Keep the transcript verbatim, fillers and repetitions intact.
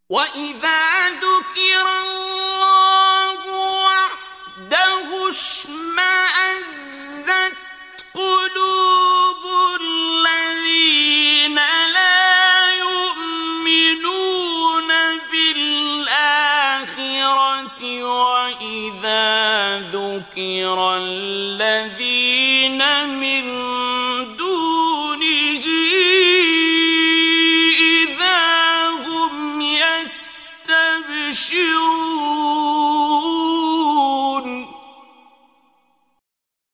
وَإِذَا ذُكِرَ اللَّهُ وَحْدَهُ اشْمَأَزَّتْ قُلُوبُ الَّذِينَ لَا يُؤْمِنُونَ بِالْآخِرَةِ وَإِذَا ذُكِرَ الَّذِينَ